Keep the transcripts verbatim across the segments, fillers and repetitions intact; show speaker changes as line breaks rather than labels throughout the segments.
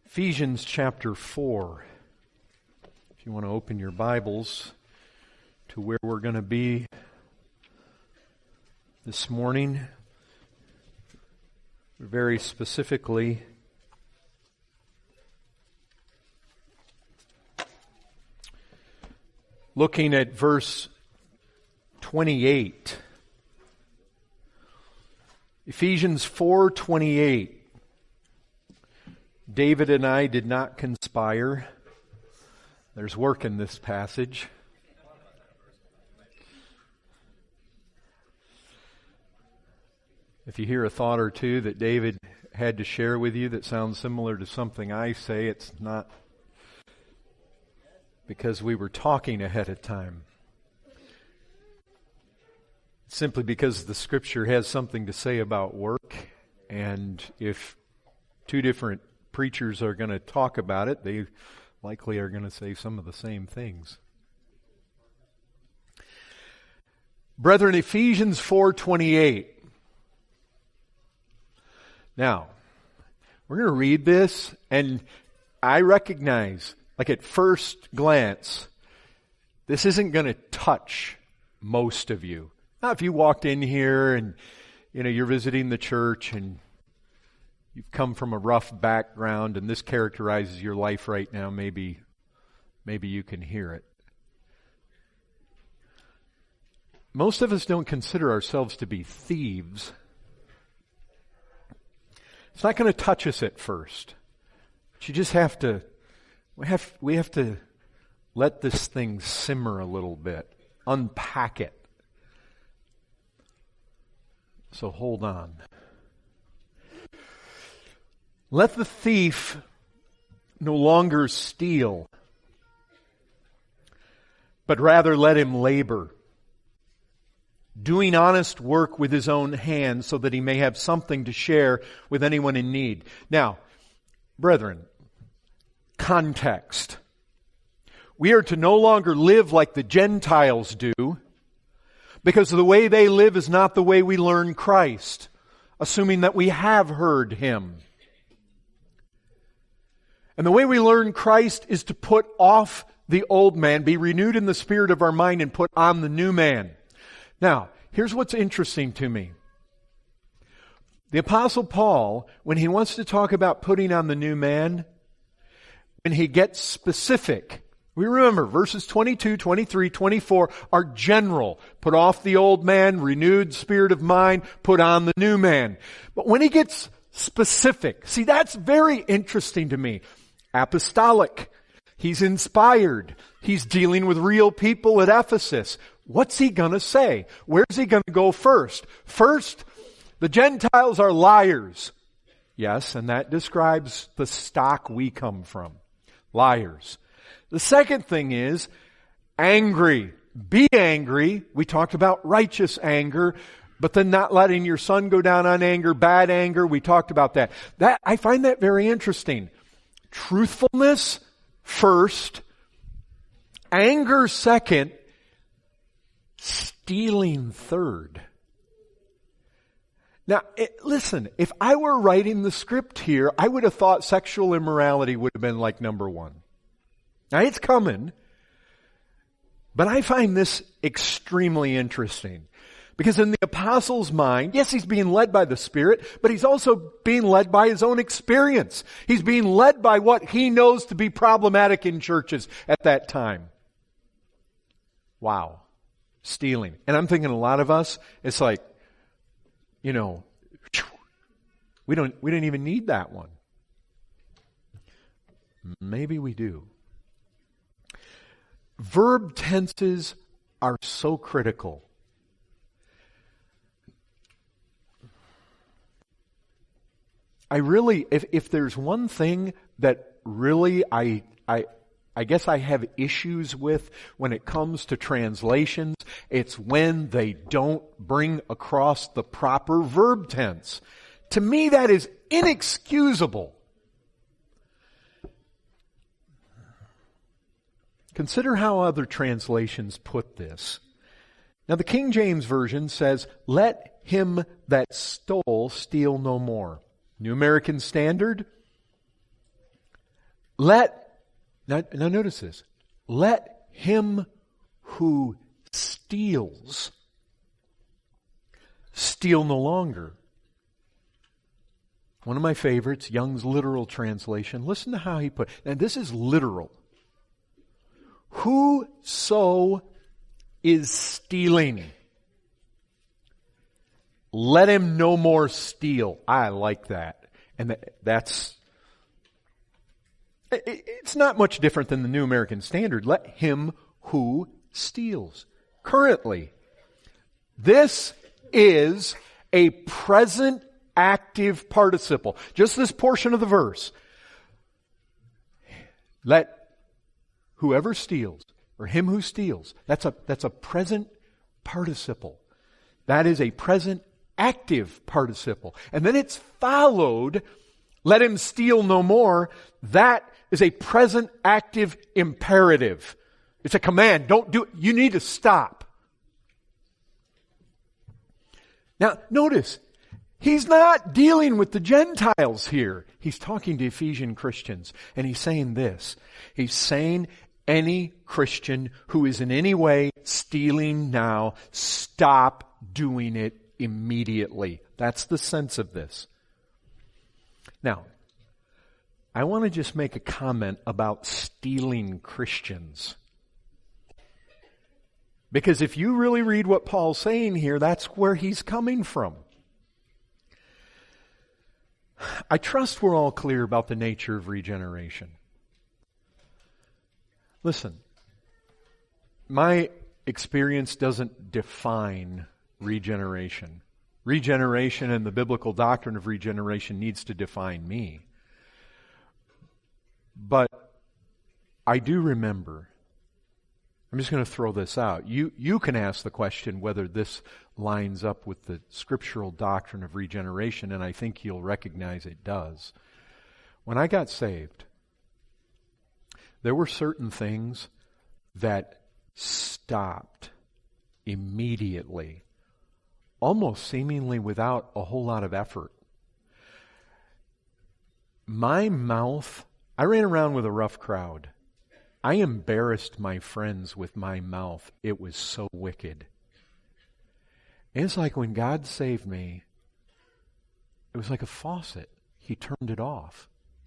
Ephesians chapter four. If you want to open your Bibles to where we're going to be this morning, very specifically looking at verse twenty-eight. Ephesians four twenty-eight. David and I did not conspire. There's work in this passage. If you hear a thought or two that David had to share with you that sounds similar to something I say, it's not because we were talking ahead of time. It's simply because the Scripture has something to say about work, and if two different preachers are going to talk about it, they likely are going to say some of the same things. Brethren, Ephesians four twenty-eight. Now, we're going to read this, and I recognize, like at first glance, this isn't going to touch most of you. Now, if you walked in here and, you know, you're visiting the church and you've come from a rough background and this characterizes your life right now, maybe, maybe you can hear it. Most of us don't consider ourselves to be thieves. It's not going to touch us at first. But you just have to, we have, we have to let this thing simmer a little bit, unpack it. So hold on. Let the thief no longer steal, but rather let him labor, doing honest work with his own hands so that he may have something to share with anyone in need. Now, brethren, context. We are to no longer live like the Gentiles do, because the way they live is not the way we learn Christ, assuming that we have heard Him. And the way we learn Christ is to put off the old man, be renewed in the spirit of our mind, and put on the new man. Now, here's what's interesting to me. The Apostle Paul, when he wants to talk about putting on the new man, when he gets specific, we remember verses twenty-two, twenty-three, twenty-four are general. Put off the old man, renewed spirit of mind, put on the new man. But when he gets specific, see, that's very interesting to me. Apostolic. He's inspired. He's dealing with real people at Ephesus. What's he going to say? Where's he going to go first? First, the Gentiles are liars. Yes, and that describes the stock we come from. Liars. The second thing is angry. Be angry. We talked about righteous anger, but then not letting your sun go down on anger, bad anger. We talked about that. That I find that very interesting. Truthfulness first, anger second, stealing third. Now, it, listen, if I were writing the script here, I would have thought sexual immorality would have been like number one. Now, it's coming, but I find this extremely interesting. Because in the apostle's mind, yes, he's being led by the Spirit, but he's also being led by his own experience. He's being led by what he knows to be problematic in churches at that time. Wow. Stealing. And I'm thinking a lot of us, it's like, you know, we don't, we don't even need that one. Maybe we do. Verb tenses are so critical. I really, if, if there's one thing that really I, I, I guess I have issues with when it comes to translations, it's when they don't bring across the proper verb tense. To me, that is inexcusable. Consider how other translations put this. Now, the King James Version says, "Let him that stole steal no more." New American Standard, Let, now, now notice this, let him who steals steal no longer. One of my favorites, Young's literal translation. Listen to how he put it. And this is literal. Whoso is stealing, let him no more steal. I like that. And that's, it's not much different than the New American Standard. Let him who steals. Currently, this is a present active participle. Just this portion of the verse. Let whoever steals, or him who steals, that's a, that's a present participle. That is a present active participle. And then it's followed, let him steal no more. That is a present active imperative. It's a command. Don't do it. You need to stop. Now, notice, he's not dealing with the Gentiles here. He's talking to Ephesian Christians. And he's saying this. He's saying any Christian who is in any way stealing now, stop doing it immediately. That's the sense of this. Now, I want to just make a comment about stealing Christians. Because if you really read what Paul's saying here, that's where he's coming from. I trust we're all clear about the nature of regeneration. Listen, my experience doesn't define regeneration. Regeneration and the biblical doctrine of regeneration needs to define me. But I do remember, I'm just going to throw this out. You, you can ask the question whether this lines up with the scriptural doctrine of regeneration, and I think you'll recognize it does. When I got saved, there were certain things that stopped immediately, almost seemingly without a whole lot of effort. My mouth, I ran around with a rough crowd. I embarrassed my friends with my mouth. It was so wicked. And it's like when God saved me, it was like a faucet. He turned it off.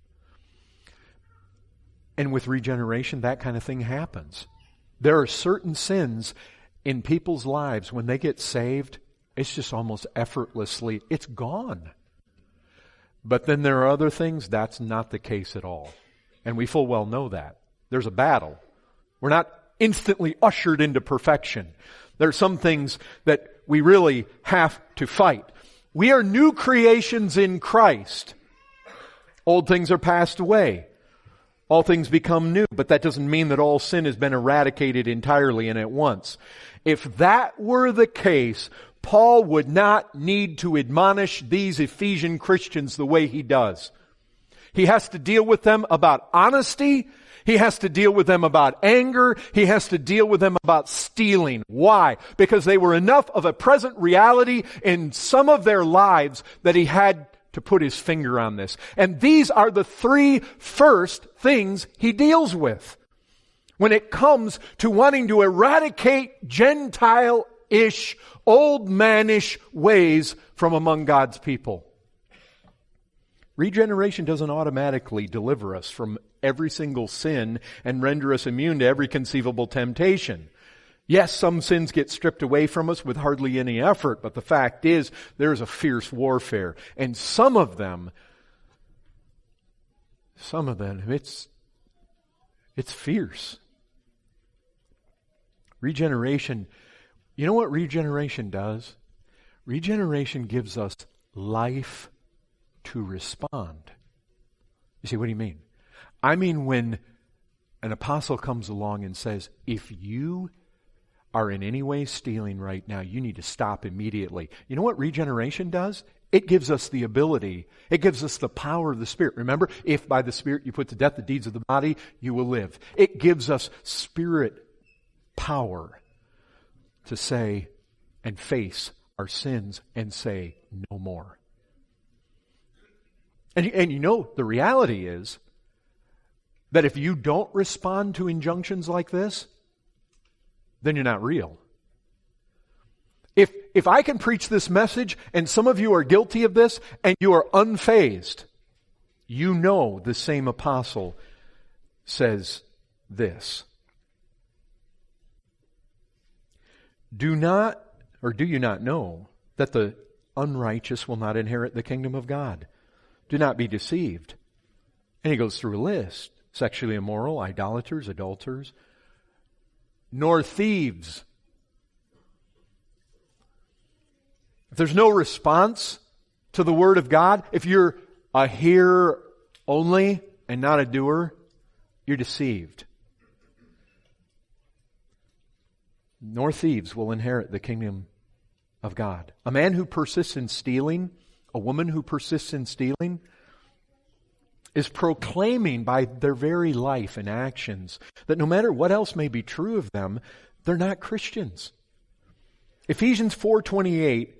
And with regeneration, that kind of thing happens. There are certain sins in people's lives, when they get saved, it's just almost effortlessly, it's gone. But then there are other things, that's not the case at all. And we full well know that. There's a battle. We're not instantly ushered into perfection. There are some things that we really have to fight. We are new creations in Christ. Old things are passed away. All things become new, but that doesn't mean that all sin has been eradicated entirely and at once. If that were the case, Paul would not need to admonish these Ephesian Christians the way he does. He has to deal with them about honesty. He has to deal with them about anger. He has to deal with them about stealing. Why? Because they were enough of a present reality in some of their lives that he had to put his finger on this. And these are the three first things he deals with when it comes to wanting to eradicate Gentile-ish, old man-ish ways from among God's people. Regeneration doesn't automatically deliver us from every single sin and render us immune to every conceivable temptation. Yes, some sins get stripped away from us with hardly any effort, but the fact is there's a fierce warfare. And some of them, some of them, it's, it's fierce. Regeneration, you know what regeneration does? Regeneration gives us life to respond. You see, what do you mean? I mean when an apostle comes along and says, if you are in any way stealing right now, you need to stop immediately. You know what regeneration does? It gives us the ability, it gives us the power of the Spirit. Remember, if by the Spirit you put to death the deeds of the body, you will live. It gives us Spirit power to say and face our sins and say no more. And, and you know, the reality is that if you don't respond to injunctions like this, then you're not real. If, if I can preach this message and some of you are guilty of this and you are unfazed, you know the same apostle says this. Do not, or do you not know that the unrighteous will not inherit the kingdom of God? Do not be deceived. And he goes through a list. Sexually immoral, idolaters, adulterers, nor thieves. If there's no response to the Word of God, if you're a hearer only and not a doer, you're deceived. Nor thieves will inherit the kingdom of God. A man who persists in stealing, a woman who persists in stealing, is proclaiming by their very life and actions that no matter what else may be true of them, they're not Christians. Ephesians four twenty-eight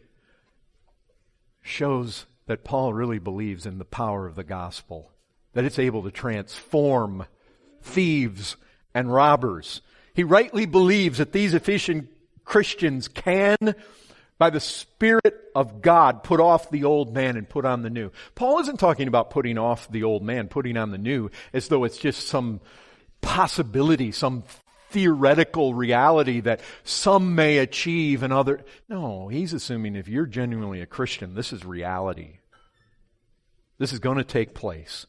shows that Paul really believes in the power of the gospel, that it's able to transform thieves and robbers. He rightly believes that these Ephesian Christians can, by the Spirit of God, put off the old man and put on the new. Paul isn't talking about putting off the old man, putting on the new, as though it's just some possibility, some theoretical reality that some may achieve and other. No, he's assuming if you're genuinely a Christian, this is reality. This is going to take place.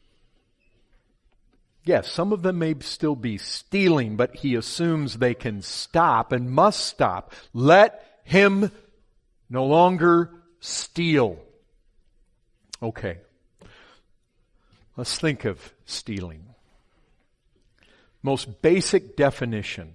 Yes, some of them may still be stealing, but he assumes they can stop and must stop. Let him no longer steal. Okay. Let's think of stealing. Most basic definition.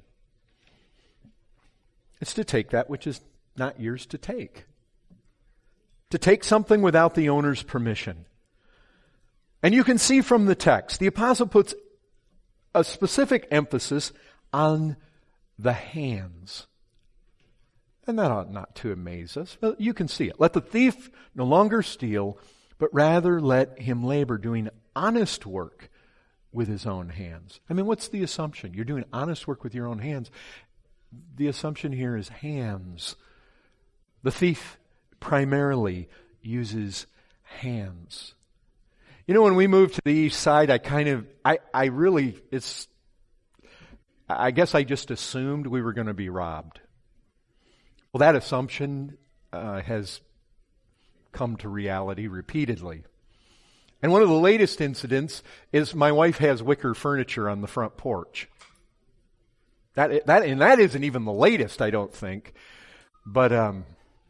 It's to take that which is not yours to take. To take something without the owner's permission. And you can see from the text, the apostle puts a specific emphasis on the hands. And that ought not to amaze us. But you can see it. Let the thief no longer steal, but rather let him labor doing honest work with his own hands. I mean, what's the assumption? You're doing honest work with your own hands. The assumption here is hands. The thief primarily uses hands. You know, when we moved to the east side, I kind of, I, I really, it's, I guess I just assumed we were going to be robbed. Well, that assumption uh, has come to reality repeatedly. And one of the latest incidents is my wife has wicker furniture on the front porch. That, that, and that isn't even the latest, I don't think. But um,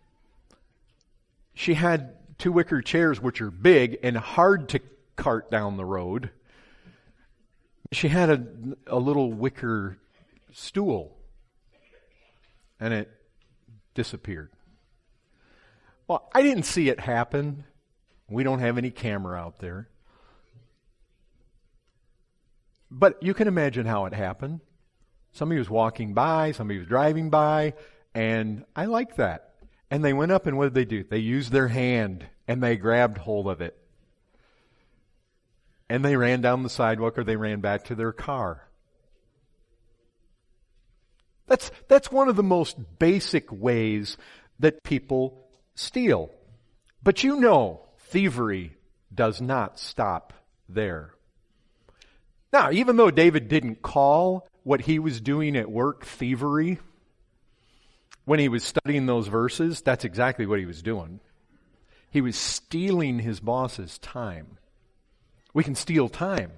she had two wicker chairs which are big and hard to cart down the road. She had a, a little wicker stool, and it disappeared. Well, I didn't see it happen. We don't have any camera out there. But you can imagine how it happened. Somebody was walking by, somebody was driving by, and I like that. And they went up, and what did they do? They used their hand, and they grabbed hold of it. And they ran down the sidewalk, or they ran back to their car. That's, that's one of the most basic ways that people steal. But you know, thievery does not stop there. Now, even though David didn't call what he was doing at work thievery, when he was studying those verses, that's exactly what he was doing. He was stealing his boss's time. We can steal time.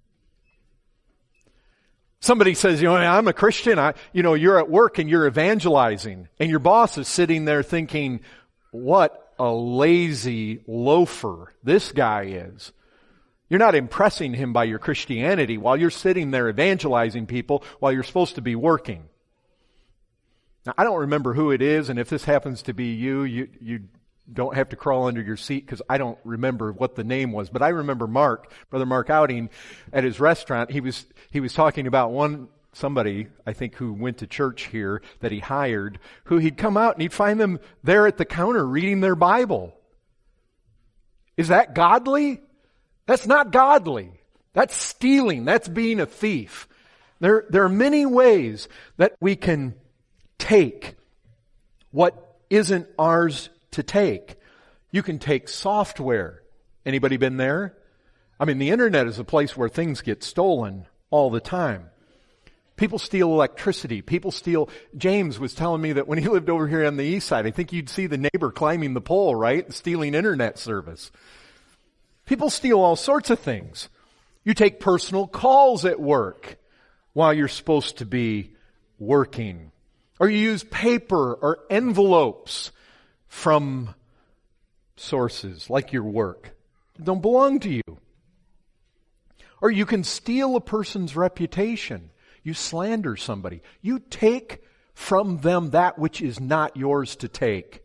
Somebody says, you know, I'm a Christian. I, you know, you're at work and you're evangelizing, and your boss is sitting there thinking, what a lazy loafer this guy is. You're not impressing him by your Christianity while you're sitting there evangelizing people while you're supposed to be working. Now, I don't remember who it is, and if this happens to be you, you, you don't have to crawl under your seat because I don't remember what the name was. But I remember Mark, Brother Mark Outing, at his restaurant. He was he was talking about one somebody, I think, who went to church here that he hired, who he'd come out and he'd find them there at the counter reading their Bible. Is that godly? That's not godly. That's stealing. That's being a thief. There, there are many ways that we can take what isn't ours to take. You can take software. Anybody been there? I mean, the internet is a place where things get stolen all the time. People steal electricity. People steal... James was telling me that when he lived over here on the east side, I think you'd see the neighbor climbing the pole, right? Stealing internet service. People steal all sorts of things. You take personal calls at work while you're supposed to be working. Or you use paper or envelopes from sources like your work that don't belong to you. Or you can steal a person's reputation. You slander somebody. You take from them that which is not yours to take.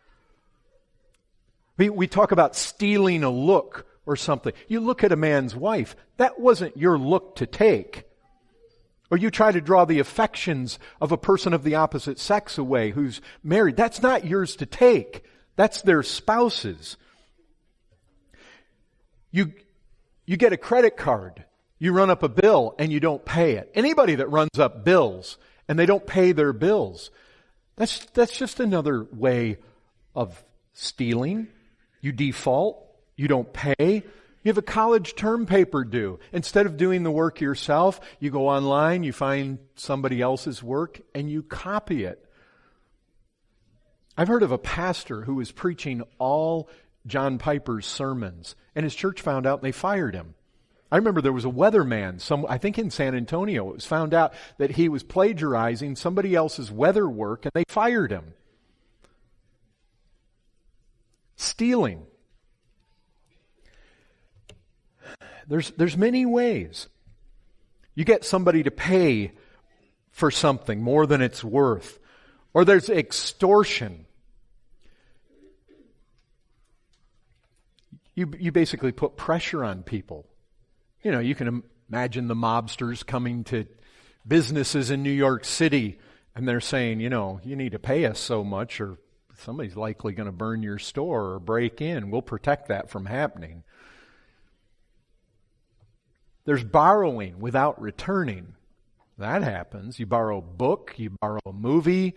We, we talk about stealing a look or something. You look at a man's wife. That wasn't your look to take. Or you try to draw the affections of a person of the opposite sex away who's married. That's not yours to take. That's their spouse's. You, you get a credit card. You run up a bill and you don't pay it. Anybody that runs up bills and they don't pay their bills, that's, that's just another way of stealing. You default. You don't pay. You have a college term paper due. Instead of doing the work yourself, you go online, you find somebody else's work, and you copy it. I've heard of a pastor who was preaching all John Piper's sermons, and his church found out and they fired him. I remember there was a weatherman, some, I think in San Antonio. It was found out that he was plagiarizing somebody else's weather work, and they fired him. Stealing. There's, there's many ways. You get somebody to pay for something more than it's worth. Or there's extortion. You, you basically put pressure on people. You know, you can imagine the mobsters coming to businesses in New York City and they're saying, you know, you need to pay us so much or somebody's likely going to burn your store or break in. We'll protect that from happening. There's borrowing without returning. That happens. You borrow a book, you borrow a movie.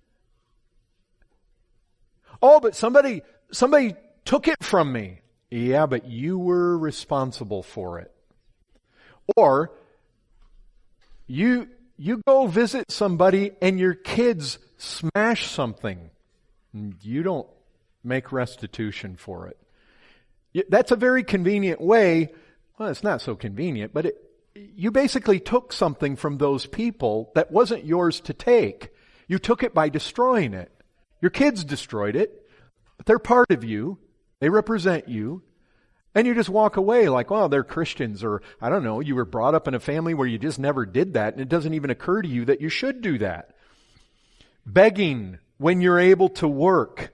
Oh, but somebody, somebody took it from me. Yeah, but you were responsible for it. Or you you go visit somebody and your kids smash something. You don't make restitution for it. That's a very convenient way. Well, it's not so convenient, but it, you basically took something from those people that wasn't yours to take. You took it by destroying it. Your kids destroyed it, but they're part of you. They represent you. And you just walk away like, well, they're Christians, or I don't know, you were brought up in a family where you just never did that, and it doesn't even occur to you that you should do that. Begging when you're able to work.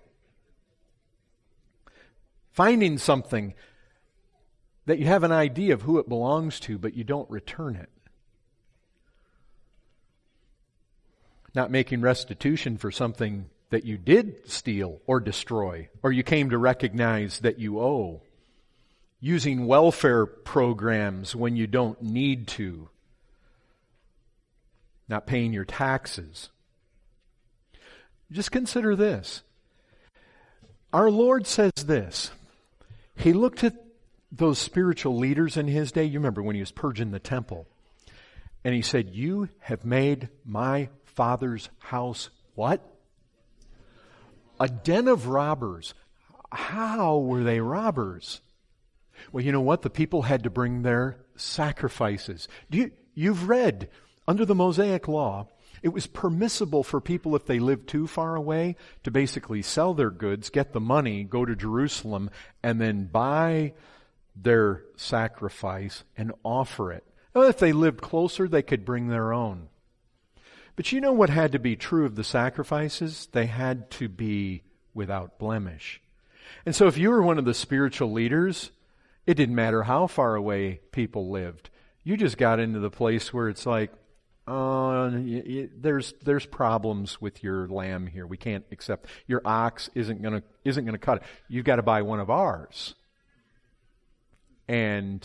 Finding something that you have an idea of who it belongs to, but you don't return it. Not making restitution for something that you did steal or destroy, or you came to recognize that you owe. Using welfare programs when you don't need to. Not paying your taxes. Just consider this. Our Lord says this. He looked at those spiritual leaders in His day. You remember when He was purging the temple. And He said, you have made my Father's house what? A den of robbers. How were they robbers? Well, you know what? The people had to bring their sacrifices. Do you, you've read, under the Mosaic Law, it was permissible for people, if they lived too far away, to basically sell their goods, get the money, go to Jerusalem, and then buy their sacrifice and offer it. Now, if they lived closer, they could bring their own. But you know what had to be true of the sacrifices? They had to be without blemish. And so if you were one of the spiritual leaders, it didn't matter how far away people lived. You just got into the place where it's like, uh, y- y- there's there's problems with your lamb here. We can't accept your ox isn't gonna isn't gonna cut it. You've got to buy one of ours. And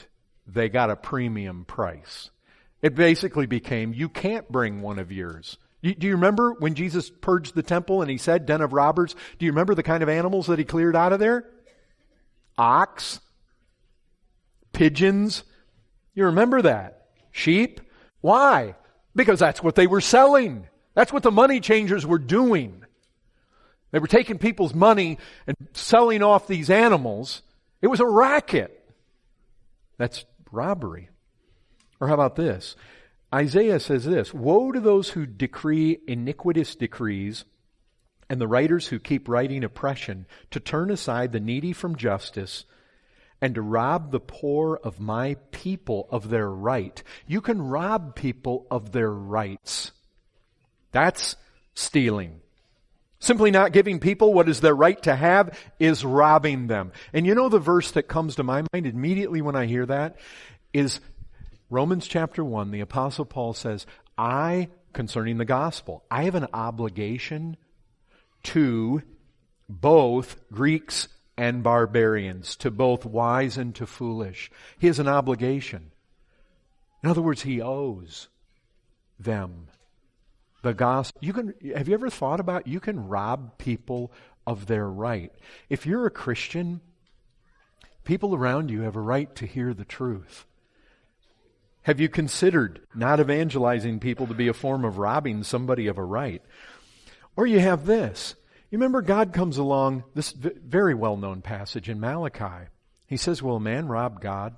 they got a premium price. It basically became, you can't bring one of yours. You, do you remember when Jesus purged the temple and he said, den of robbers? Do you remember the kind of animals that he cleared out of there? Ox, pigeons. You remember that? Sheep. Why? Because that's what they were selling. That's what the money changers were doing. They were taking people's money and selling off these animals. It was a racket. That's robbery. Or how about this? Isaiah says this, woe to those who decree iniquitous decrees and the writers who keep writing oppression, to turn aside the needy from justice and to rob the poor of my people of their right. You can rob people of their rights. That's stealing. Simply not giving people what is their right to have is robbing them. And you know the verse that comes to my mind immediately when I hear that is Romans chapter one. The Apostle Paul says, I, concerning the gospel, I have an obligation to both Greeks and barbarians, to both wise and to foolish. He has an obligation. In other words, he owes them the gospel. You can, have you ever thought about, you can rob people of their right. If you're a Christian, people around you have a right to hear the truth. Have you considered not evangelizing people to be a form of robbing somebody of a right? Or you have this. You remember God comes along, this very well-known passage in Malachi. He says, will a man rob God?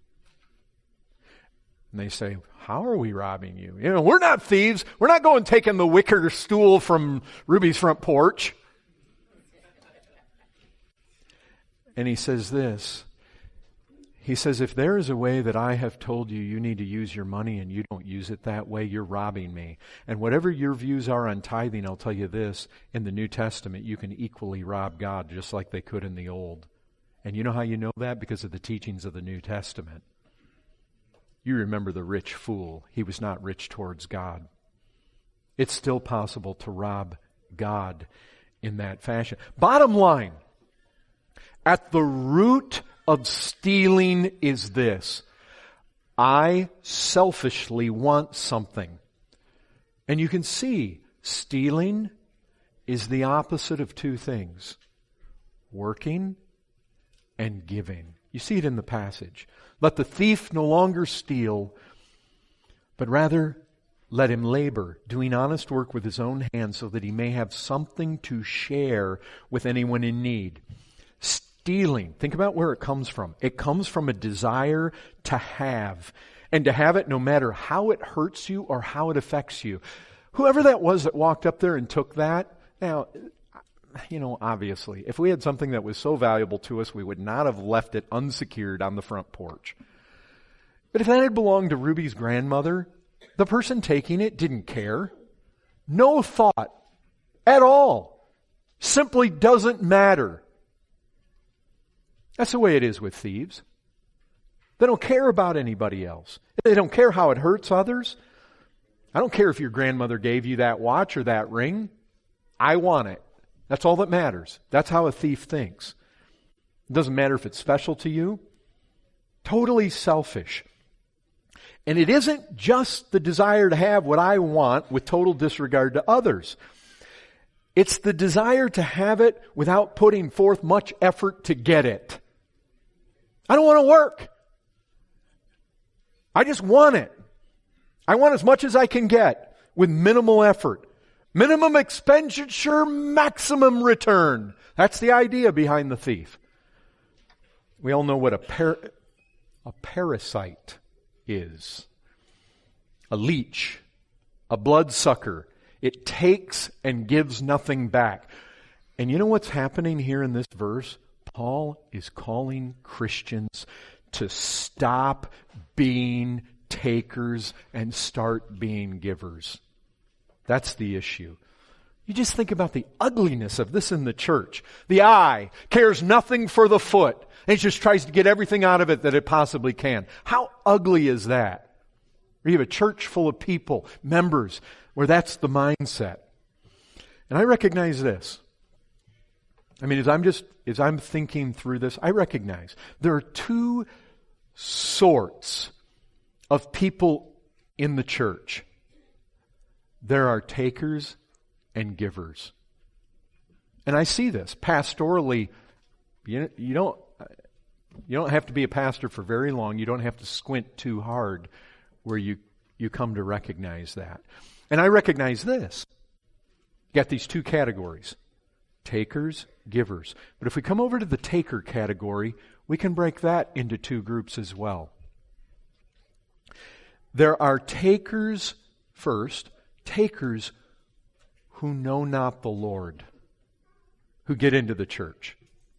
And they say, how are we robbing you? You know, we're not thieves. We're not going taking the wicker stool from Ruby's front porch. And he says this. He says, if there is a way that I have told you you need to use your money and you don't use it that way, you're robbing me. And whatever your views are on tithing, I'll tell you this, in the New Testament, you can equally rob God just like they could in the Old. And you know how you know that? Because of the teachings of the New Testament. You remember the rich fool. He was not rich towards God. It's still possible to rob God in that fashion. Bottom line, at the root of stealing is this. I selfishly want something. And you can see stealing is the opposite of two things. Working and giving. You see it in the passage. Let the thief no longer steal, but rather let him labor, doing honest work with his own hands so that he may have something to share with anyone in need. Stealing, think about where it comes from. It comes from a desire to have, and to have it no matter how it hurts you or how it affects you. Whoever that was that walked up there and took that, now, you know, obviously, if we had something that was so valuable to us, we would not have left it unsecured on the front porch. But if that had belonged to Ruby's grandmother, the person taking it didn't care. No thought at all. Simply doesn't matter. That's the way it is with thieves. They don't care about anybody else. They don't care how it hurts others. I don't care if your grandmother gave you that watch or that ring. I want it. That's all that matters. That's how a thief thinks. It doesn't matter if it's special to you. Totally selfish. And it isn't just the desire to have what I want with total disregard to others. It's the desire to have it without putting forth much effort to get it. I don't want to work. I just want it. I want as much as I can get with minimal effort. Minimum expenditure, maximum return. That's the idea behind the thief. We all know what a par- a parasite is. A leech, a bloodsucker. It takes and gives nothing back. And you know what's happening here in this verse? Paul is calling Christians to stop being takers and start being givers. That's the issue. You just think about the ugliness of this in the church. The eye cares nothing for the foot. And it just tries to get everything out of it that it possibly can. How ugly is that? Or you have a church full of people, members, where that's the mindset. And I recognize this. I mean, as I'm just, as I'm thinking through this, I recognize there are two sorts of people in the church. There are takers and givers. And I see this pastorally. You, you don't you don't have to be a pastor for very long. You don't have to squint too hard where you, you come to recognize that. And I recognize this. You got these two categories, takers, givers. But if we come over to the taker category, we can break that into two groups as well. There are takers first, takers who know not the Lord, who get into the church.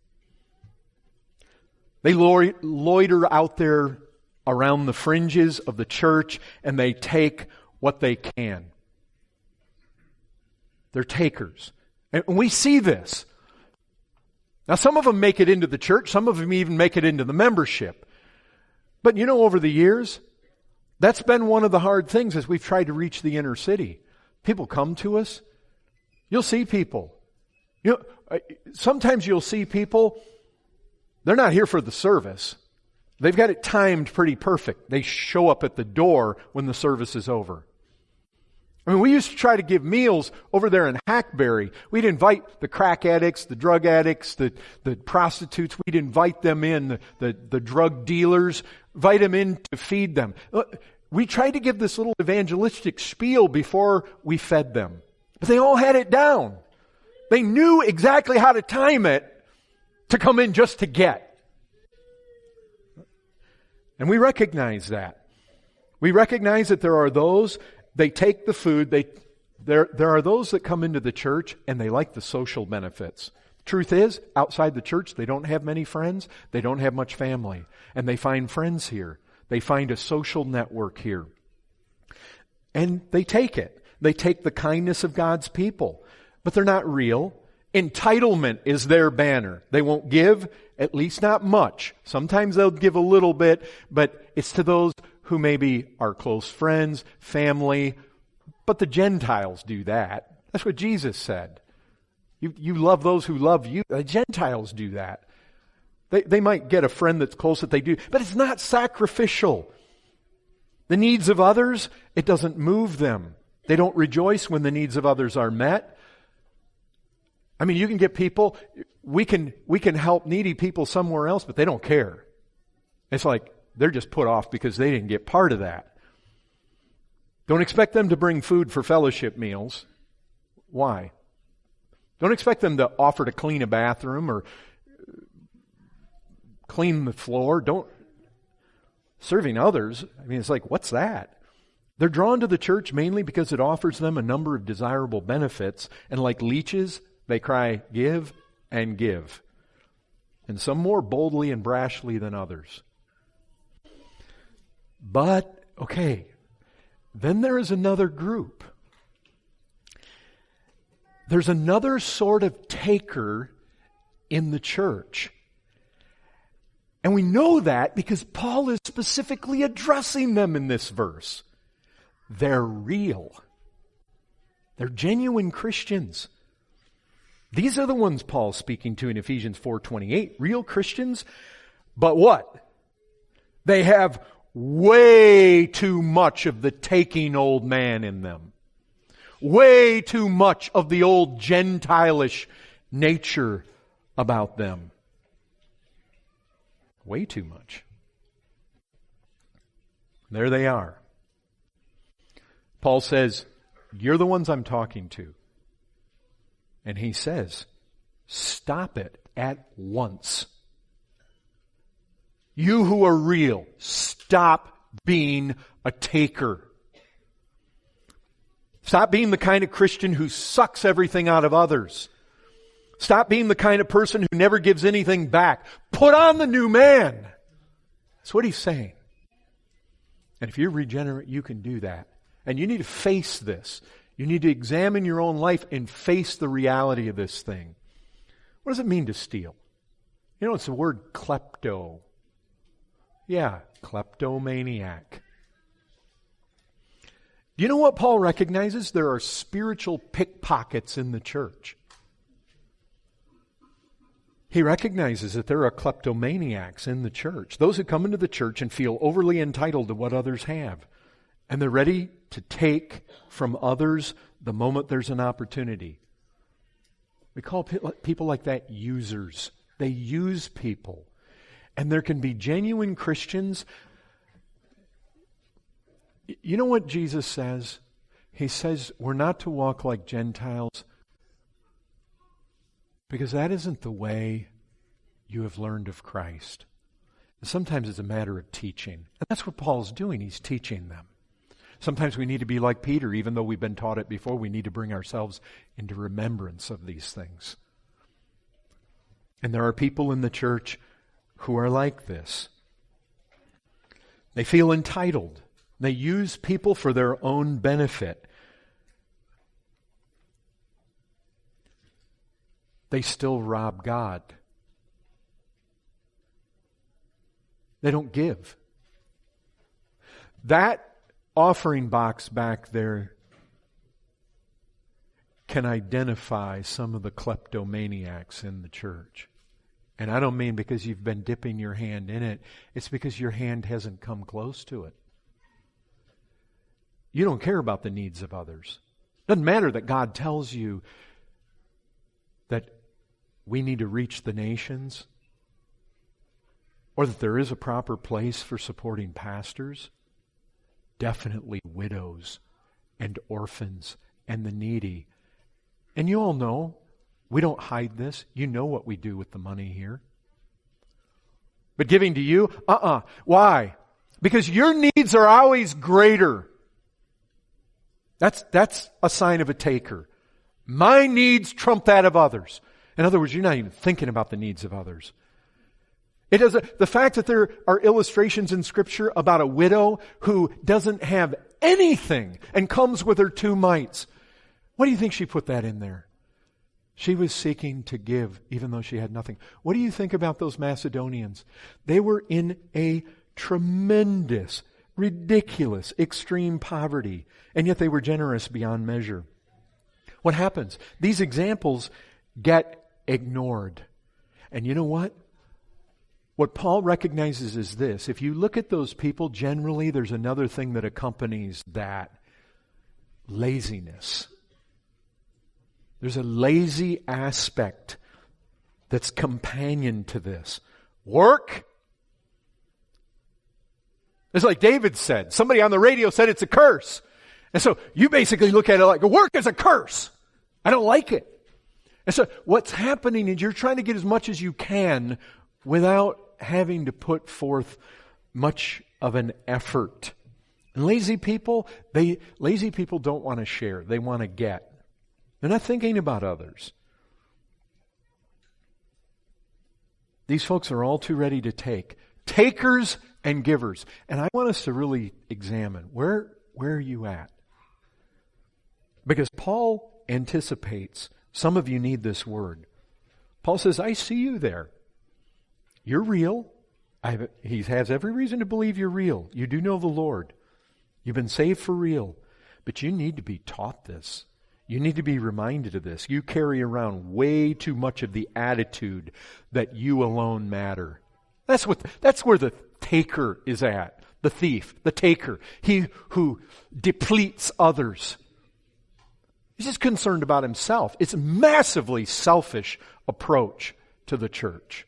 They loiter out there around the fringes of the church and they take what they can. They're takers. And we see this. Now some of them make it into the church, some of them even make it into the membership. But you know, over the years, that's been one of the hard things as we've tried to reach the inner city. People come to us. You'll see people. You know, sometimes you'll see people, they're not here for the service. They've got it timed pretty perfect. They show up at the door when the service is over. I mean, we used to try to give meals over there in Hackberry. We'd invite the crack addicts, the drug addicts, the, the prostitutes. We'd invite them in, the, the, the drug dealers, invite them in to feed them. We tried to give this little evangelistic spiel before we fed them. But they all had it down. They knew exactly how to time it to come in just to get. And we recognize that. We recognize that there are those, they take the food, they there there are those that come into the church and they like the social benefits. Truth is, outside the church, they don't have many friends, they don't have much family, and they find friends here. They find a social network here. And they take it. They take the kindness of God's people. But they're not real. Entitlement is their banner. They won't give, at least not much. Sometimes they'll give a little bit, but it's to those who maybe are close friends, family. But the Gentiles do that. That's what Jesus said. You, you love those who love you. The Gentiles do that. They, they might get a friend that's close that they do, but it's not sacrificial. The needs of others, it doesn't move them. They don't rejoice when the needs of others are met. I mean, you can get people, we can, we can help needy people somewhere else, but they don't care. It's like they're just put off because they didn't get part of that. Don't expect them to bring food for fellowship meals. Why? Don't expect them to offer to clean a bathroom or clean the floor. Don't, serving others, I mean, it's like, what's that? They're drawn to the church mainly because it offers them a number of desirable benefits, and like leeches, they cry, give and give. And some more boldly and brashly than others. But, okay, then there is another group. There's another sort of taker in the church. And we know that because Paul is specifically addressing them in this verse. They're real. They're genuine Christians. These are the ones Paul's speaking to in Ephesians four twenty-eight. Real Christians. But what? They have way too much of the taking old man in them. Way too much of the old Gentilish nature about them. Way too much. There they are. Paul says, you're the ones I'm talking to. And he says, stop it at once. You who are real, stop being a taker. Stop being the kind of Christian who sucks everything out of others. Stop being the kind of person who never gives anything back. Put on the new man. That's what he's saying. And if you're regenerate, you can do that. And you need to face this. You need to examine your own life and face the reality of this thing. What does it mean to steal? You know, it's the word klepto. Yeah, kleptomaniac. Do you know what Paul recognizes? There are spiritual pickpockets in the church. He recognizes that there are kleptomaniacs in the church, those who come into the church and feel overly entitled to what others have. And they're ready to take from others the moment there's an opportunity. We call people like that users. They use people. And there can be genuine Christians. You know what Jesus says? He says we're not to walk like Gentiles because that isn't the way you have learned of Christ. Sometimes it's a matter of teaching. And that's what Paul's doing. He's teaching them. Sometimes we need to be like Peter, even though we've been taught it before. We need to bring ourselves into remembrance of these things. And there are people in the church who are like this. They feel entitled. They use people for their own benefit. They still rob God. They don't give. That offering box back there can identify some of the kleptomaniacs in the church. And I don't mean because you've been dipping your hand in it. It's because your hand hasn't come close to it. You don't care about the needs of others. It doesn't matter that God tells you that we need to reach the nations, or that there is a proper place for supporting pastors. Definitely widows and orphans and the needy. And you all know, we don't hide this. You know what we do with the money here. But giving to you? Uh-uh. Why? Because your needs are always greater. That's, that's a sign of a taker. My needs trump that of others. In other words, you're not even thinking about the needs of others. It is a, the fact that there are illustrations in Scripture about a widow who doesn't have anything and comes with her two mites. What do you think she put that in there? She was seeking to give even though she had nothing. What do you think about those Macedonians? They were in a tremendous, ridiculous, extreme poverty, and yet they were generous beyond measure. What happens? These examples get ignored. And you know what? What Paul recognizes is this. If you look at those people, generally there's another thing that accompanies that. Laziness. There's a lazy aspect that's companion to this. Work. It's like David said. Somebody on the radio said it's a curse. And so you basically look at it like, work is a curse. I don't like it. And so what's happening is you're trying to get as much as you can without having to put forth much of an effort. And lazy people, they lazy people don't want to share. They want to get. They're not thinking about others. These folks are all too ready to take. Takers and givers. And I want us to really examine, where, where are you at? Because Paul anticipates, some of you need this word. Paul says, I see you there. You're real. I, he has every reason to believe you're real. You do know the Lord. You've been saved for real. But you need to be taught this. You need to be reminded of this. You carry around way too much of the attitude that you alone matter. That's what, that's where the taker is at. The thief, the taker. He who depletes others. He's just concerned about himself. It's a massively selfish approach to the church.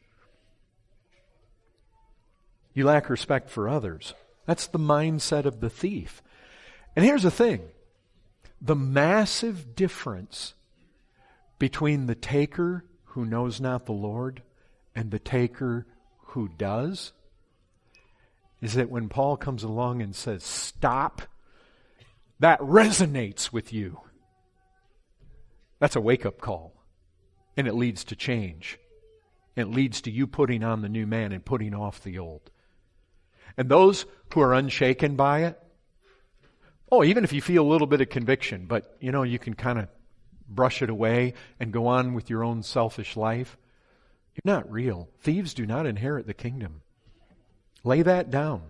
You lack respect for others. That's the mindset of the thief. And here's the thing. The massive difference between the taker who knows not the Lord and the taker who does is that when Paul comes along and says, stop, that resonates with you. That's a wake-up call. And it leads to change. It leads to you putting on the new man and putting off the old. And those who are unshaken by it, oh, even if you feel a little bit of conviction, but, you know, you can kind of brush it away and go on with your own selfish life. You're not real. Thieves do not inherit the kingdom. Lay that down.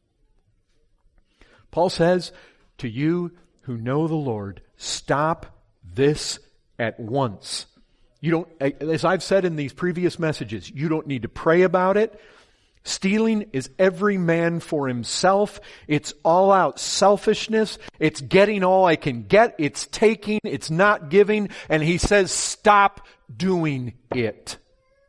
Paul says, to you who know the Lord, stop this at once. You don't, as I've said in these previous messages, you don't need to pray about it. Stealing is every man for himself. It's all out selfishness. It's getting all I can get. It's taking. It's not giving. And he says, stop doing it.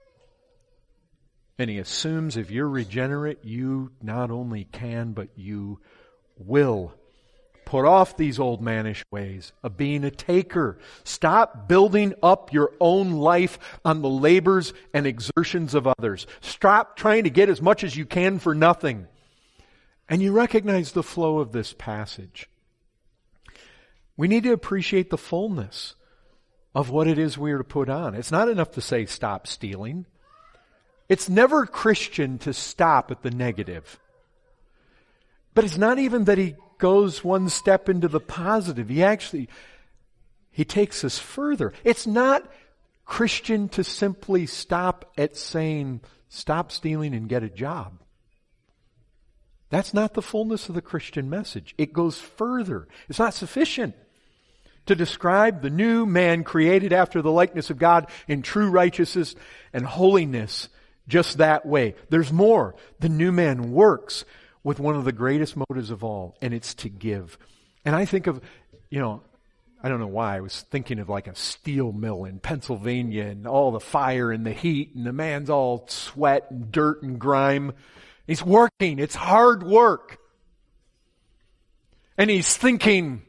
And he assumes if you're regenerate, you not only can, but you will. Put off these old mannish ways of being a taker. Stop building up your own life on the labors and exertions of others. Stop trying to get as much as you can for nothing. And you recognize the flow of this passage. We need to appreciate the fullness of what it is we are to put on. It's not enough to say stop stealing. It's never Christian to stop at the negative. But it's not even that he goes one step into the positive. He actually, he takes us further. It's not Christian to simply stop at saying, stop stealing and get a job. That's not the fullness of the Christian message. It goes further. It's not sufficient to describe the new man created after the likeness of God in true righteousness and holiness just that way. There's more. The new man works with one of the greatest motives of all, and it's to give. And I think of, you know, I don't know why, I was thinking of like a steel mill in Pennsylvania and all the fire and the heat, and the man's all sweat and dirt and grime. He's working. It's hard work. And he's thinking,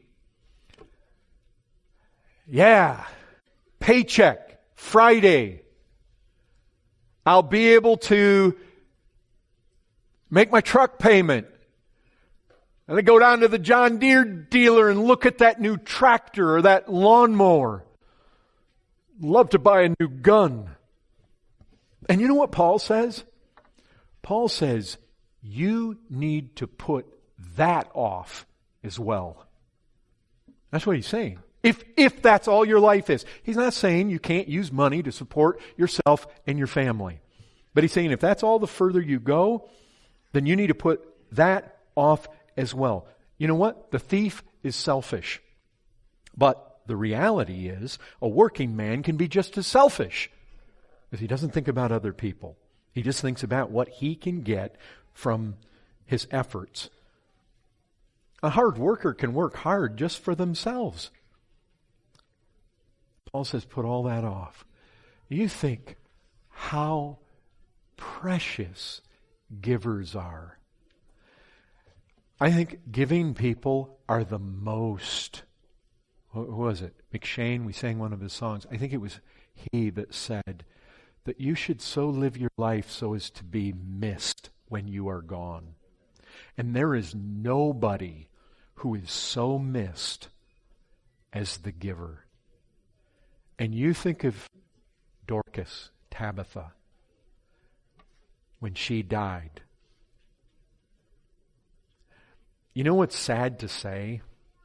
yeah, paycheck, Friday. I'll be able to make my truck payment. And I go down to the John Deere dealer and look at that new tractor or that lawnmower. Love to buy a new gun. And you know what Paul says? Paul says, you need to put that off as well. That's what he's saying. If, if that's all your life is. He's not saying you can't use money to support yourself and your family. But he's saying if that's all the further you go, then you need to put that off as well. You know what? The thief is selfish. But the reality is, a working man can be just as selfish. Because he doesn't think about other people. He just thinks about what he can get from his efforts. A hard worker can work hard just for themselves. Paul says, put all that off. You think how precious givers are. I think giving people are the most. Who was it? McShane, we sang one of his songs. I think it was he that said that you should so live your life so as to be missed when you are gone. And there is nobody who is so missed as the giver. And you think of Dorcas, Tabitha, when she died. You know what's sad to say?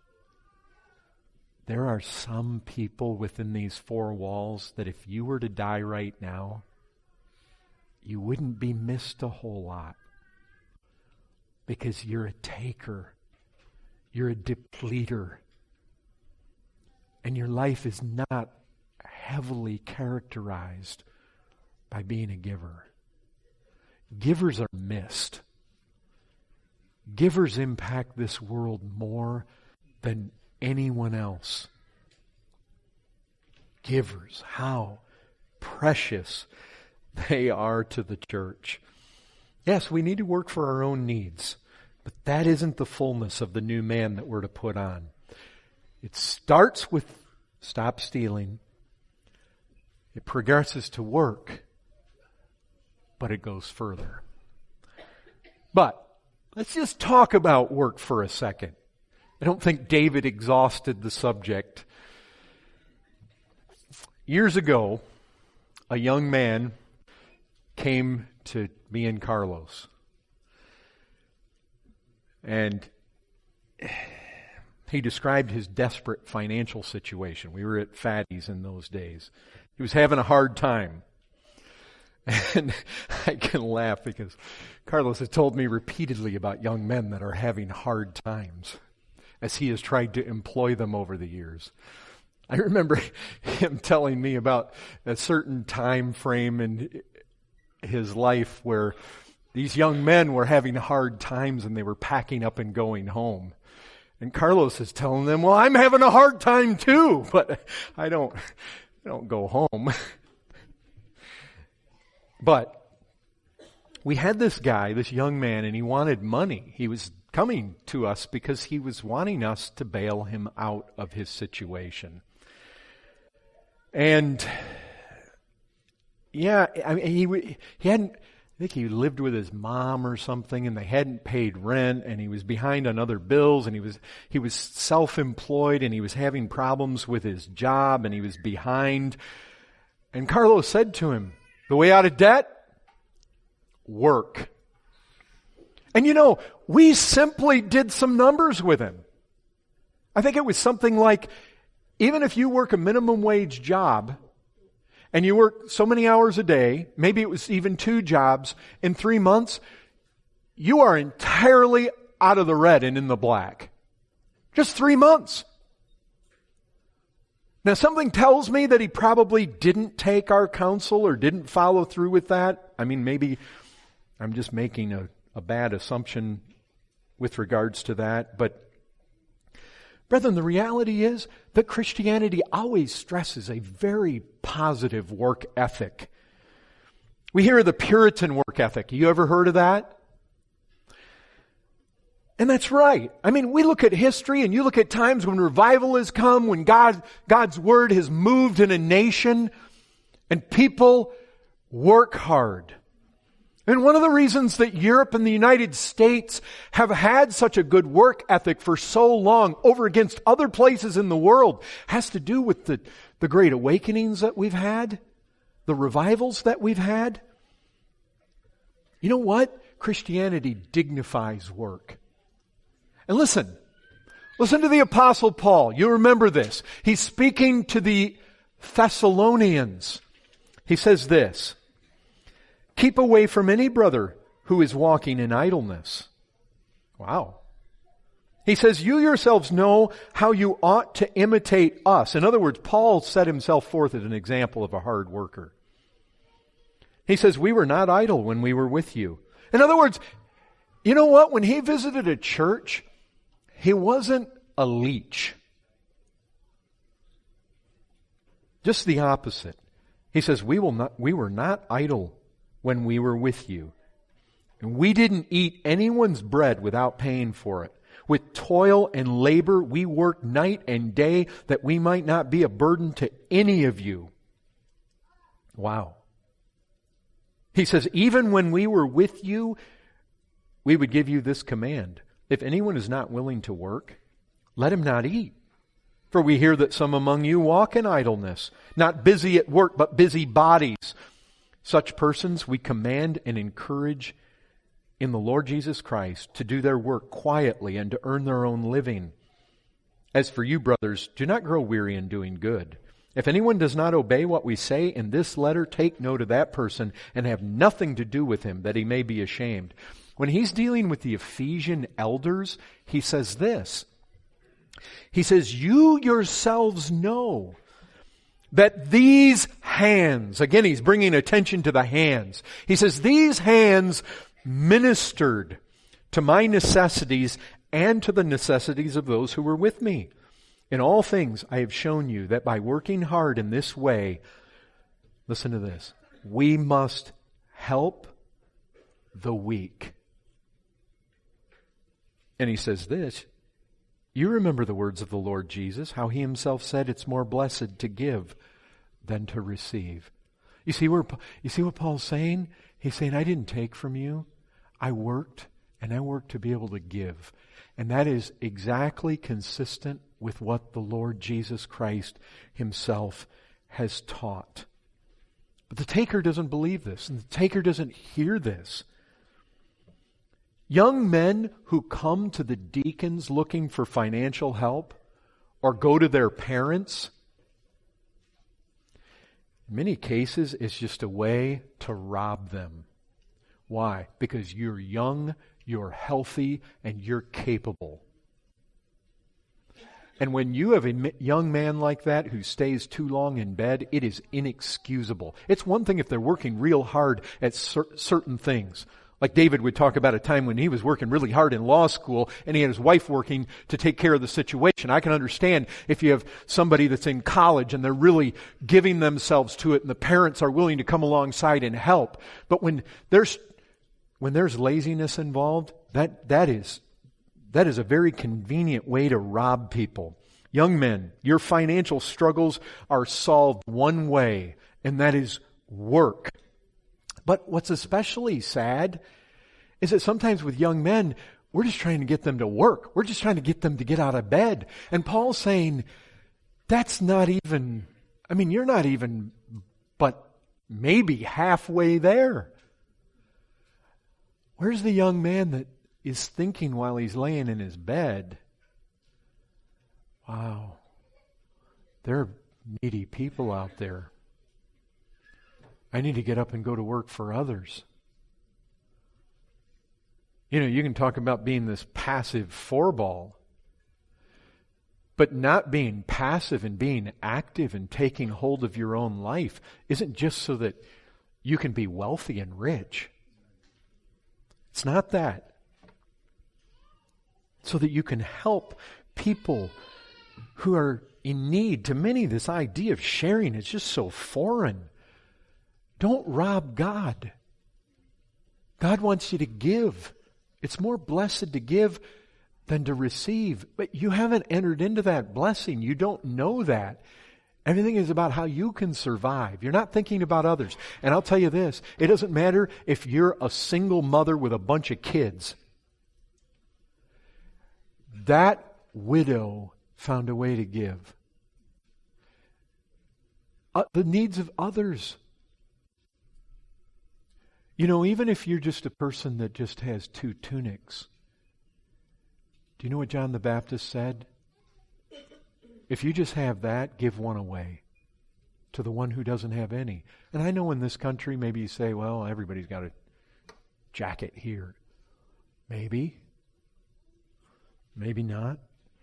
There are some people within these four walls that if you were to die right now, you wouldn't be missed a whole lot. Because you're a taker. You're a depleter. And your life is not heavily characterized by being a giver. Givers are missed. Givers impact this world more than anyone else. Givers, how precious they are to the church. Yes, we need to work for our own needs, but that isn't the fullness of the new man that we're to put on. It starts with stop stealing. It progresses to work, but it goes further. But let's just talk about work for a second. I don't think David exhausted the subject. Years ago, a young man came to me and Carlos. And he described his desperate financial situation. We were at Fatty's in those days. He was having a hard time. And I can laugh because Carlos has told me repeatedly about young men that are having hard times as he has tried to employ them over the years. I remember him telling me about a certain time frame in his life where these young men were having hard times and they were packing up and going home. And Carlos is telling them, well, I'm having a hard time too, but I don't, I don't go home. But we had this guy, this young man, and he wanted money. He was coming to us because he was wanting us to bail him out of his situation. And yeah, I mean, he he hadn't, I think he lived with his mom or something, and they hadn't paid rent, and he was behind on other bills, and he was he was self-employed, and he was having problems with his job, and he was behind. And Carlos said to him, the way out of debt? Work. And you know, we simply did some numbers with him. I think it was something like, even if you work a minimum wage job, and you work so many hours a day, maybe it was even two jobs, in three months, you are entirely out of the red and in the black. Just three months. Now something tells me that he probably didn't take our counsel or didn't follow through with that. I mean, maybe I'm just making a, a bad assumption with regards to that. But brethren, the reality is that Christianity always stresses a very positive work ethic. We hear of the Puritan work ethic. You ever heard of that? And that's right. I mean, we look at history and you look at times when revival has come, when God, God's Word has moved in a nation, and people work hard. And one of the reasons that Europe and the United States have had such a good work ethic for so long over against other places in the world has to do with the, the great awakenings that we've had, the revivals that we've had. You know what? Christianity dignifies work. And listen, listen to the Apostle Paul. You remember this. He's speaking to the Thessalonians. He says this, keep away from any brother who is walking in idleness. Wow. He says, you yourselves know how you ought to imitate us. In other words, Paul set himself forth as an example of a hard worker. He says, we were not idle when we were with you. In other words, you know what? When he visited a church, he wasn't a leech. Just the opposite. He says, we will not, we were not idle when we were with you. And we didn't eat anyone's bread without paying for it. With toil and labor, we worked night and day that we might not be a burden to any of you. Wow. He says, even when we were with you, we would give you this command. If anyone is not willing to work, let him not eat. For we hear that some among you walk in idleness, not busy at work, but busy bodies. Such persons we command and encourage in the Lord Jesus Christ to do their work quietly and to earn their own living. As for you, brothers, do not grow weary in doing good. If anyone does not obey what we say in this letter, take note of that person and have nothing to do with him, that he may be ashamed. When he's dealing with the Ephesian elders, he says this. He says, you yourselves know that these hands, again he's bringing attention to the hands. He says, these hands ministered to my necessities and to the necessities of those who were with me. In all things I have shown you that by working hard in this way, listen to this, we must help the weak. And he says this, you remember the words of the Lord Jesus, how he himself said it's more blessed to give than to receive. You see where, you see what Paul's saying? He's saying, I didn't take from you. I worked, and I worked to be able to give. And that is exactly consistent with what the Lord Jesus Christ himself has taught. But the taker doesn't believe this, and the taker doesn't hear this. Young men who come to the deacons looking for financial help or go to their parents, in many cases it's just a way to rob them. Why? Because you're young, you're healthy, and you're capable. And when you have a m- young man like that who stays too long in bed, it is inexcusable. It's one thing if they're working real hard at cer- certain things. Like David would talk about a time when he was working really hard in law school and he had his wife working to take care of the situation. I can understand if you have somebody that's in college and they're really giving themselves to it and the parents are willing to come alongside and help. But when there's, when there's laziness involved, that, that is, that is a very convenient way to rob people. Young men, your financial struggles are solved one way, and that is work. But what's especially sad is that sometimes with young men, we're just trying to get them to work. We're just trying to get them to get out of bed. And Paul's saying, that's not even, I mean, you're not even, but maybe halfway there. Where's the young man that is thinking while he's laying in his bed, wow, there are needy people out there. I need to get up and go to work for others. You know, you can talk about being this passive foreball, but not being passive and being active and taking hold of your own life isn't just so that you can be wealthy and rich. It's not that. So that you can help people who are in need. To many, this idea of sharing is just so foreign. Don't rob God. God wants you to give. It's more blessed to give than to receive. But you haven't entered into that blessing. You don't know that. Everything is about how you can survive. You're not thinking about others. And I'll tell you this, it doesn't matter if you're a single mother with a bunch of kids. That widow found a way to give. Uh, the needs of others. You know, even if you're just a person that just has two tunics, do you know what John the Baptist said? If you just have that, give one away to the one who doesn't have any. And I know in this country, maybe you say, well, everybody's got a jacket here. Maybe. Maybe not.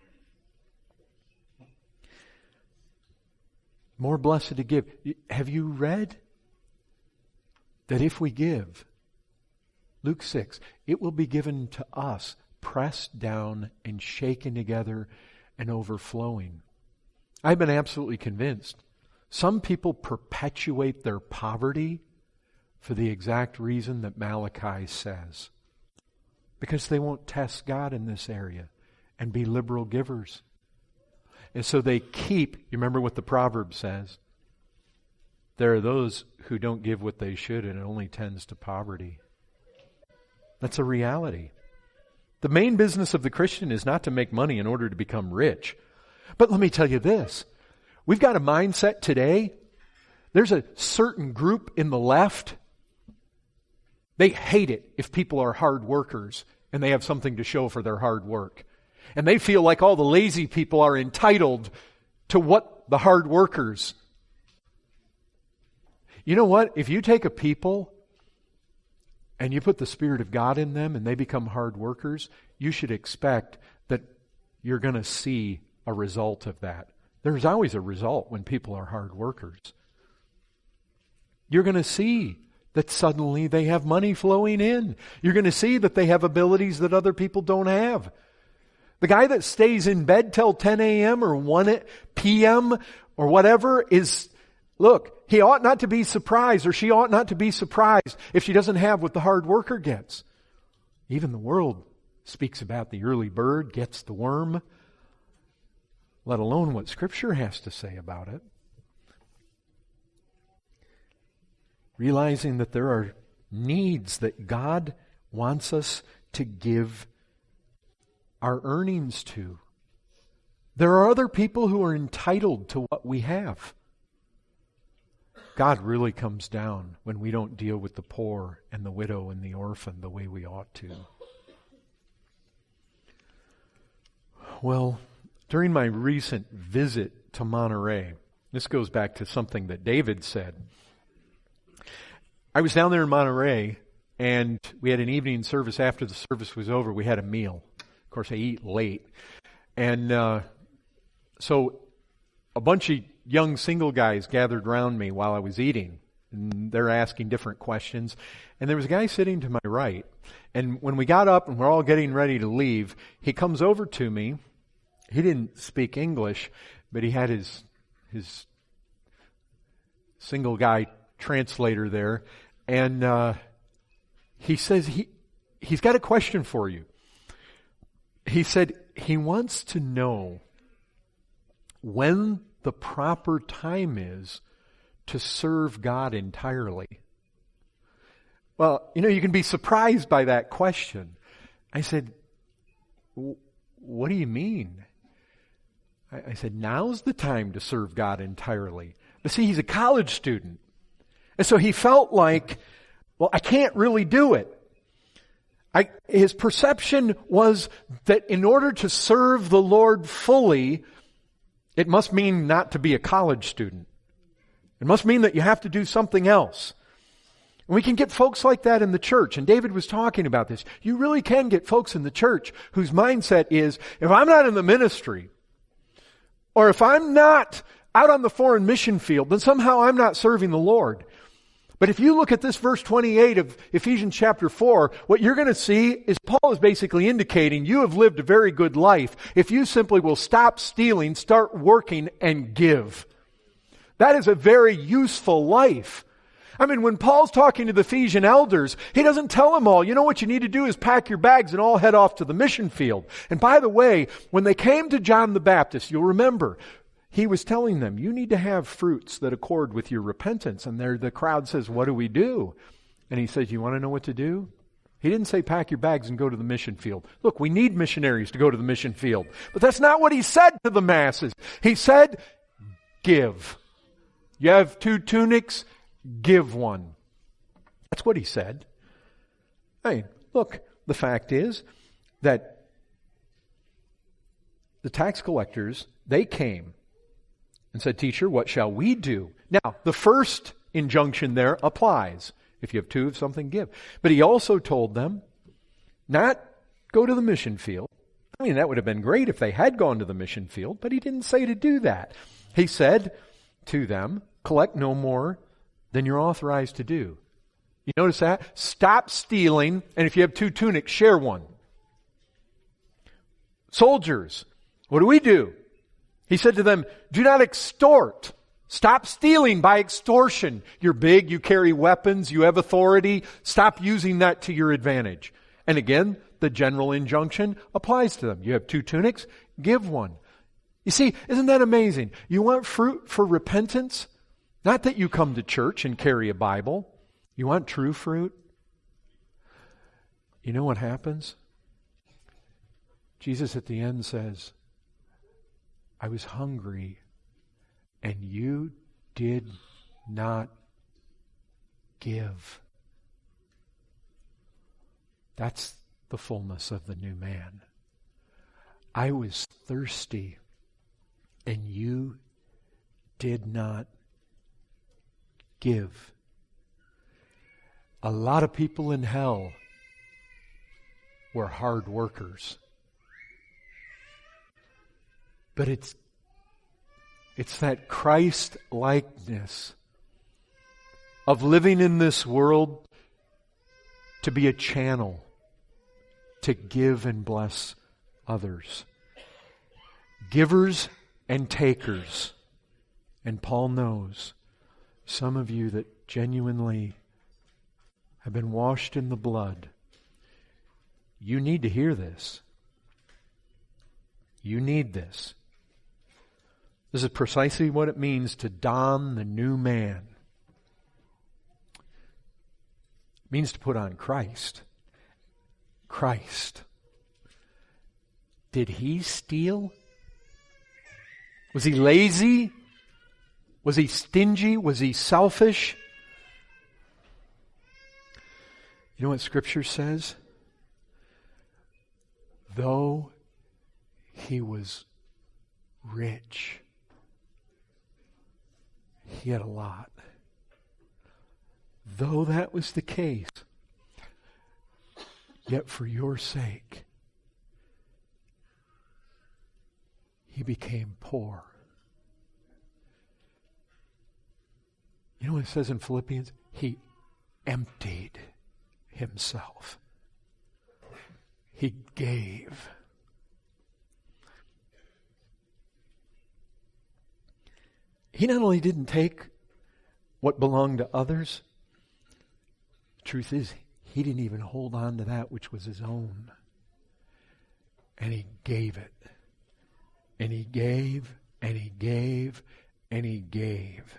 More blessed to give. Have you read that if we give, Luke six, it will be given to us, pressed down and shaken together and overflowing. I've been absolutely convinced. Some people perpetuate their poverty for the exact reason that Malachi says. Because they won't test God in this area and be liberal givers. And so they keep, you remember what the proverb says? There are those who don't give what they should, and it only tends to poverty. That's a reality. The main business of the Christian is not to make money in order to become rich. But let me tell you this. We've got a mindset today. There's a certain group in the left. They hate it if people are hard workers and they have something to show for their hard work. And they feel like all the lazy people are entitled to what the hard workers. You know what? If you take a people and you put the Spirit of God in them and they become hard workers, you should expect that you're going to see a result of that. There's always a result when people are hard workers. You're going to see that suddenly they have money flowing in. You're going to see that they have abilities that other people don't have. The guy that stays in bed till ten a.m. or one p.m. or whatever is, look, he ought not to be surprised, or she ought not to be surprised if she doesn't have what the hard worker gets. Even the world speaks about the early bird gets the worm, let alone what Scripture has to say about it. Realizing that there are needs that God wants us to give our earnings to. There are other people who are entitled to what we have. God really comes down when we don't deal with the poor and the widow and the orphan the way we ought to. Well, during my recent visit to Monterey, this goes back to something that David said. I was down there in Monterey, and we had an evening service. After the service was over, we had a meal. Of course, I eat late. And uh, so a bunch of young single guys gathered around me while I was eating, and they're asking different questions. And there was a guy sitting to my right. And when we got up and we're all getting ready to leave, he comes over to me. He didn't speak English, but he had his his single guy translator there. And uh, he says he he's got a question for you. He said he wants to know when the proper time is to serve God entirely. Well, you know, you can be surprised by that question. I said, what do you mean? I said, now's the time to serve God entirely. But see, he's a college student. And so he felt like, well, I can't really do it. I, his perception was that in order to serve the Lord fully, it must mean not to be a college student. It must mean that you have to do something else. And we can get folks like that in the church. And David was talking about this. You really can get folks in the church whose mindset is, if I'm not in the ministry, or if I'm not out on the foreign mission field, then somehow I'm not serving the Lord. But if you look at this verse twenty-eight of Ephesians chapter four, what you're going to see is Paul is basically indicating you have lived a very good life if you simply will stop stealing, start working, and give. That is a very useful life. I mean, when Paul's talking to the Ephesian elders, he doesn't tell them all, you know what you need to do is pack your bags and all head off to the mission field. And by the way, when they came to John the Baptist, you'll remember, he was telling them, you need to have fruits that accord with your repentance. And there the crowd says, what do we do? And he says, you want to know what to do? He didn't say pack your bags and go to the mission field. Look, we need missionaries to go to the mission field. But that's not what he said to the masses. He said, give. You have two tunics, give one. That's what he said. Hey, look, the fact is that the tax collectors, they came and said, teacher, what shall we do? Now, the first injunction there applies. If you have two of something, give. But he also told them not go to the mission field. I mean, that would have been great if they had gone to the mission field, but he didn't say to do that. He said to them, collect no more than you're authorized to do. You notice that? Stop stealing, and if you have two tunics, share one. Soldiers, what do we do? He said to them, do not extort. Stop stealing by extortion. You're big, you carry weapons, you have authority. Stop using that to your advantage. And again, the general injunction applies to them. You have two tunics, give one. You see, isn't that amazing? You want fruit for repentance? Not that you come to church and carry a Bible. You want true fruit? You know what happens? Jesus at the end says, I was hungry and you did not give. That's the fullness of the new man. I was thirsty and you did not give. A lot of people in hell were hard workers. But it's it's that Christ-likeness of living in this world to be a channel to give and bless others. Givers and takers. And Paul knows some of you that genuinely have been washed in the blood. You need to hear this. You need this. This is precisely what it means to don the new man. It means to put on Christ. Christ. Did he steal? Was he lazy? Was he stingy? Was he selfish? You know what Scripture says? Though he was rich, he had a lot. Though that was the case, yet for your sake, He became poor. You know what it says in Philippians? He emptied himself. He gave. He not only didn't take what belonged to others, the truth is, he didn't even hold on to that which was his own. And he gave it. And he gave, and he gave, and he gave.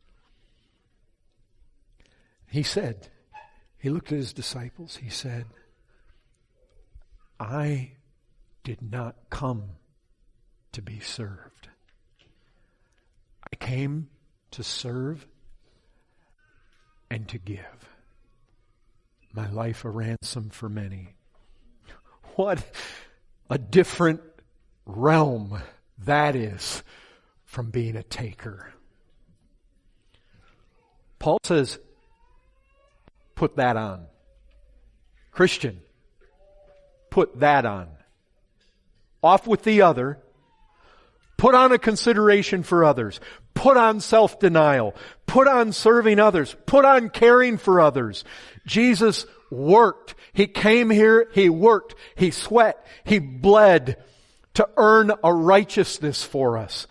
He said, he looked at his disciples, he said, I did not come to be served. I came to serve and to give. My life a ransom for many. What a different realm that is from being a taker. Paul says, put that on. Christian, put that on. Off with the other. Put on a consideration for others. Put on self-denial. Put on serving others. Put on caring for others. Jesus worked. He came here. He worked. He sweat. He bled to earn a righteousness for us.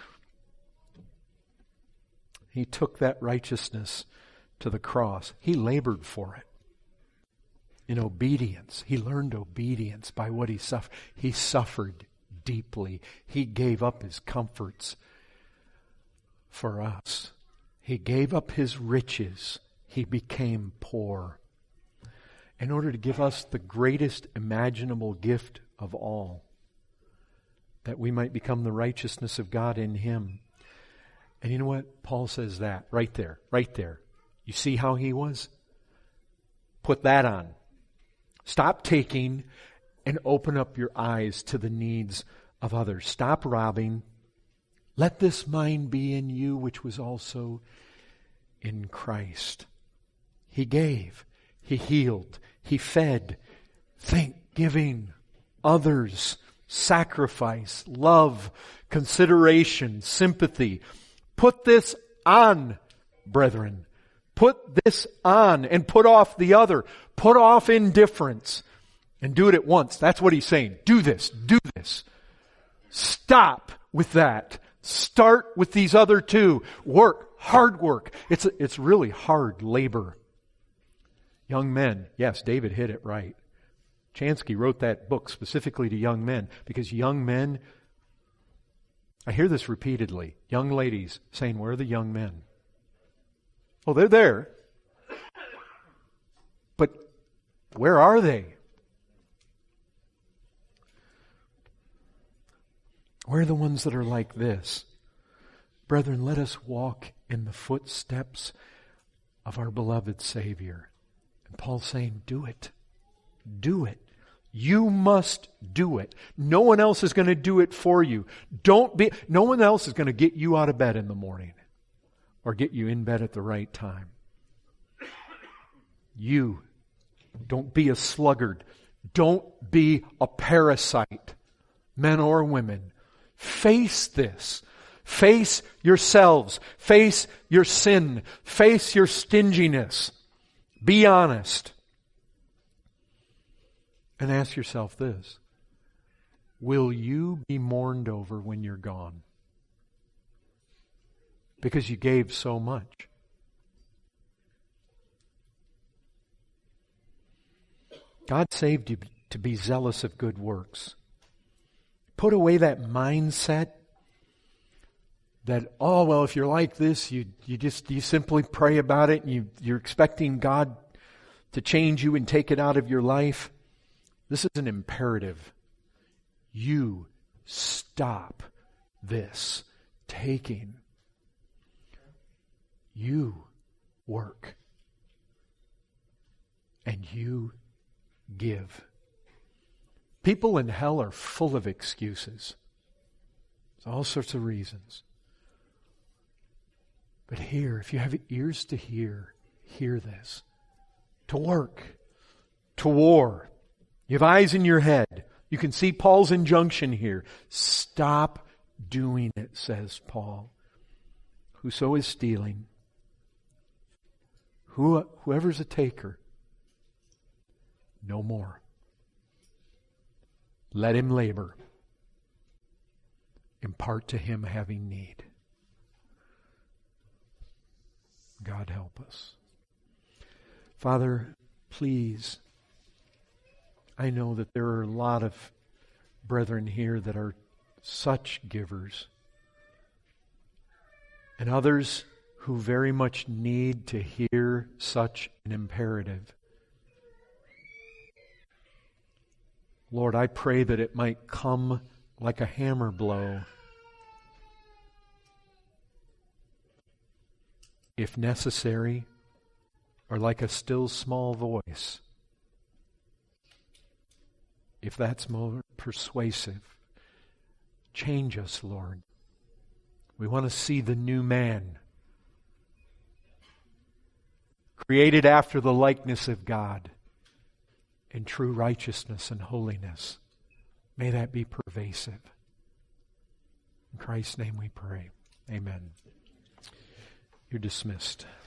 He took that righteousness to the cross. He labored for it. In obedience. He learned obedience by what he suffered. He suffered deeply. He gave up his comforts for us. He gave up his riches. He became poor in order to give us the greatest imaginable gift of all, that we might become the righteousness of God in him. And you know what? Paul says that right there, right there. You see how he was? Put that on. Stop taking and open up your eyes to the needs of others. Stop robbing. Let this mind be in you, which was also in Christ. He gave. He healed. He fed. Thanksgiving. Others. Sacrifice. Love. Consideration. Sympathy. Put this on, brethren. Put this on and put off the other. Put off indifference and do it at once. That's what he's saying. Do this. Do this. Stop with that. Start with these other two. Work. Hard work. It's, it's really hard labor. Young men. Yes, David hit it right. Chansky wrote that book specifically to young men because young men, I hear this repeatedly. Young ladies saying, where are the young men? Oh, they're there. But where are they? Where are the ones that are like this? Brethren, let us walk in the footsteps of our beloved Savior. And Paul's saying, do it. Do it. You must do it. No one else is going to do it for you. Don't be, no one else is going to get you out of bed in the morning or get you in bed at the right time. You. Don't be a sluggard. Don't be a parasite, men or women. Face this. Face yourselves. Face your sin. Face your stinginess. Be honest. And ask yourself this. Will you be mourned over when you're gone? Because you gave so much. God saved you to be zealous of good works. Put away that mindset that, oh, well, if you're like this, you you just you simply pray about it and you, you're expecting God to change you and take it out of your life. This is an imperative. You stop this taking. You work. And you give. People in hell are full of excuses. There's all sorts of reasons. But here, if you have ears to hear, hear this. To work. To war. You have eyes in your head. You can see Paul's injunction here. Stop doing it, says Paul. Whoso is stealing, who, whoever's a taker, no more. Let him labor. Impart to him having need. God help us. Father, please, I know that there are a lot of brethren here that are such givers, and others who very much need to hear such an imperative. Lord, I pray that it might come like a hammer blow, if necessary, or like a still small voice, if that's more persuasive. Change us, Lord. We want to see the new man, created after the likeness of God, in true righteousness and holiness. May that be pervasive. In Christ's name we pray. Amen. You're dismissed.